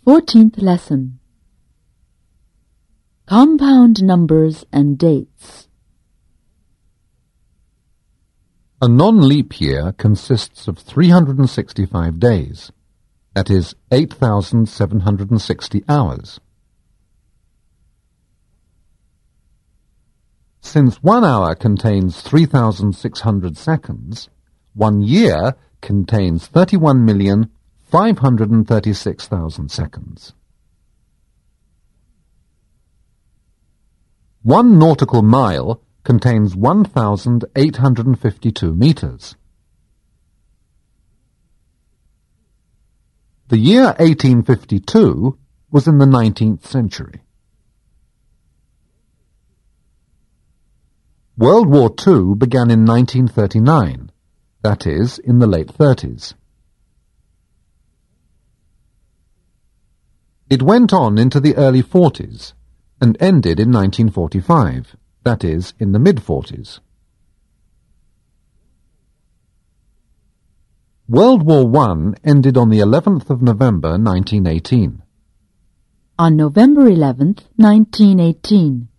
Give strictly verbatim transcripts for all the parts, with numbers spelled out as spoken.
Fourteenth lesson. Compound numbers and dates. A non-leap year consists of three hundred sixty-five days, that is eight thousand seven hundred sixty hours. Since one hour contains three thousand six hundred seconds, one year contains thirty-one million five hundred thirty-six thousand seconds. One nautical mile contains one thousand eight hundred fifty-two meters. The year eighteen fifty-two was in the nineteenth century. World War Two began in nineteen thirty-nine, that is, in the late thirties. It went on into the early forties and ended in nineteen forty-five, that is, in the mid-forties. World War One ended on the eleventh of November nineteen eighteen. On November eleventh, nineteen eighteen.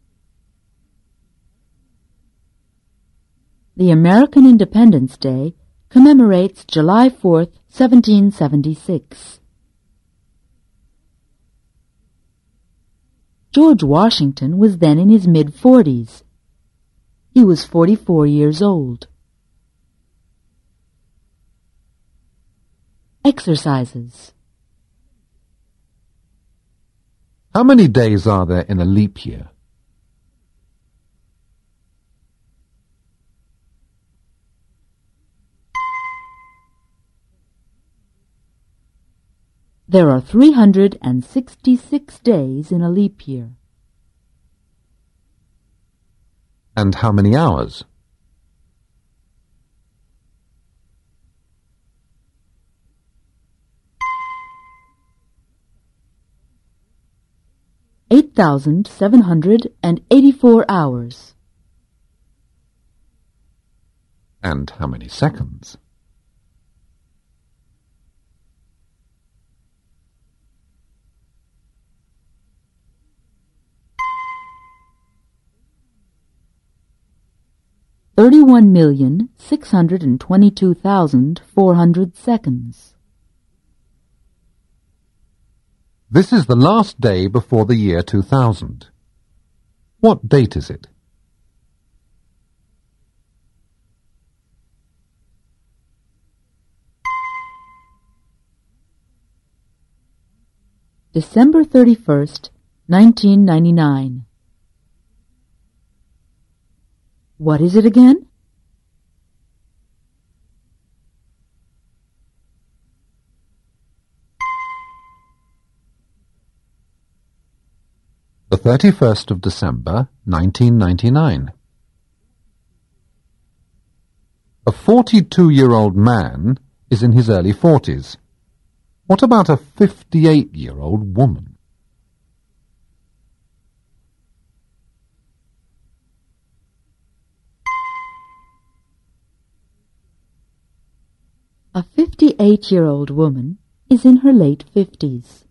The American Independence Day commemorates July fourth, seventeen seventy-six. George Washington was then in his mid-forties. He was forty-four years old. Exercises. How many days are there in a leap year? There are three hundred sixty-six days in a leap year. And how many hours? Eight thousand seven hundred and eighty-four hours. And how many seconds? Thirty-one million six hundred and twenty-two thousand four hundred seconds. This is the last day before the year two thousand. What date is it? December thirty-first, nineteen ninety-nine. What is it again? The thirty-first of December, nineteen ninety-nine. A forty-two-year-old man is in his early forties. What about a fifty-eight-year-old woman? A fifty-eight-year-old woman is in her late fifties.